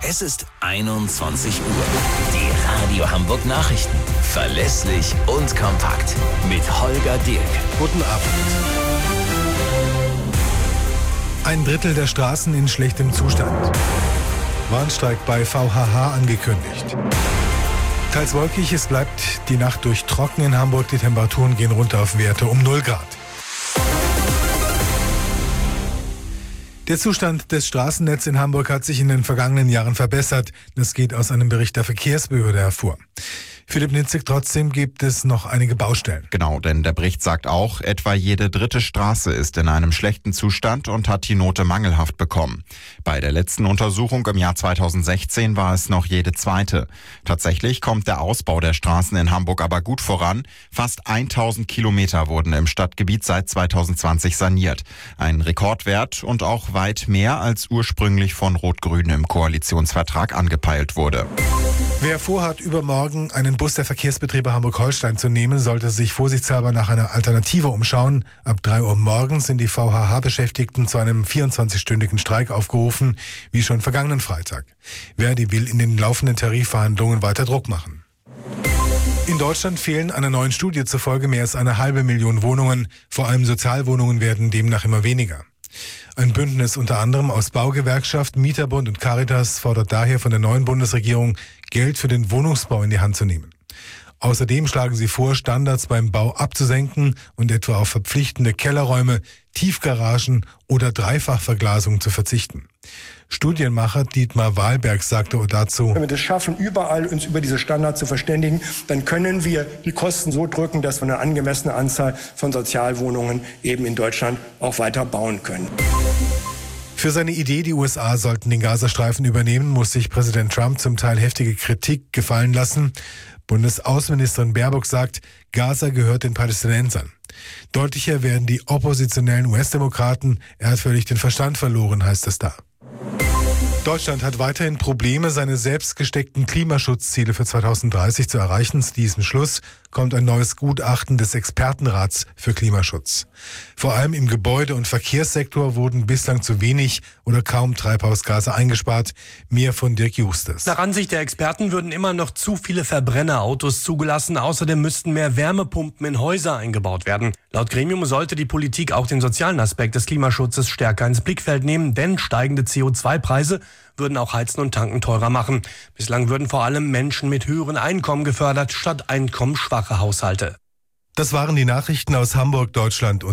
Es ist 21 Uhr. Die Radio Hamburg Nachrichten. Verlässlich und kompakt. Mit Holger Dirk. Guten Abend. Ein Drittel der Straßen in schlechtem Zustand. Warnstreik bei VHH angekündigt. Teils wolkig, es bleibt die Nacht durch trocken in Hamburg. Die Temperaturen gehen runter auf Werte um 0 Grad. Der Zustand des Straßennetzes in Hamburg hat sich in den vergangenen Jahren verbessert. Das geht aus einem Bericht der Verkehrsbehörde hervor. Philipp Nitzig, trotzdem gibt es noch einige Baustellen. Genau, denn der Bericht sagt auch, etwa jede dritte Straße ist in einem schlechten Zustand und hat die Note mangelhaft bekommen. Bei der letzten Untersuchung im Jahr 2016 war es noch jede zweite. Tatsächlich kommt der Ausbau der Straßen in Hamburg aber gut voran. Fast 1000 Kilometer wurden im Stadtgebiet seit 2020 saniert. Ein Rekordwert und auch weit mehr als ursprünglich von Rot-Grün im Koalitionsvertrag angepeilt wurde. Wer vorhat, übermorgen einen Bus der Verkehrsbetriebe Hamburg-Holstein zu nehmen, sollte sich vorsichtshalber nach einer Alternative umschauen. Ab 3 Uhr morgens sind die VHH-Beschäftigten zu einem 24-stündigen Streik aufgerufen, wie schon vergangenen Freitag. Verdi will in den laufenden Tarifverhandlungen weiter Druck machen. In Deutschland fehlen einer neuen Studie zufolge mehr als 500.000 Wohnungen. Vor allem Sozialwohnungen werden demnach immer weniger. Ein Bündnis unter anderem aus Baugewerkschaft, Mieterbund und Caritas fordert daher von der neuen Bundesregierung, Geld für den Wohnungsbau in die Hand zu nehmen. Außerdem schlagen sie vor, Standards beim Bau abzusenken und etwa auf verpflichtende Kellerräume, Tiefgaragen oder Dreifachverglasung zu verzichten. Studienmacher Dietmar Wahlberg sagte dazu: Wenn wir es schaffen, überall uns über diese Standards zu verständigen, dann können wir die Kosten so drücken, dass wir eine angemessene Anzahl von Sozialwohnungen eben in Deutschland auch weiter bauen können. Für seine Idee, die USA sollten den Gazastreifen übernehmen, muss sich Präsident Trump zum Teil heftige Kritik gefallen lassen. Bundesaußenministerin Baerbock sagt, Gaza gehört den Palästinensern. Deutlicher werden die oppositionellen US-Demokraten. Er hat völlig den Verstand verloren, heißt es da. Deutschland hat weiterhin Probleme, seine selbst gesteckten Klimaschutzziele für 2030 zu erreichen. Zu diesem Schluss kommt ein neues Gutachten des Expertenrats für Klimaschutz. Vor allem im Gebäude- und Verkehrssektor wurden bislang zu wenig oder kaum Treibhausgase eingespart. Mehr von Dirk Justus. Nach Ansicht der Experten würden immer noch zu viele Verbrennerautos zugelassen. Außerdem müssten mehr Wärmepumpen in Häuser eingebaut werden. Laut Gremium sollte die Politik auch den sozialen Aspekt des Klimaschutzes stärker ins Blickfeld nehmen, denn steigende CO2-Preise würden auch Heizen und Tanken teurer machen. Bislang würden vor allem Menschen mit höheren Einkommen gefördert, statt einkommensschwache Haushalte. Das waren die Nachrichten aus Hamburg, Deutschland und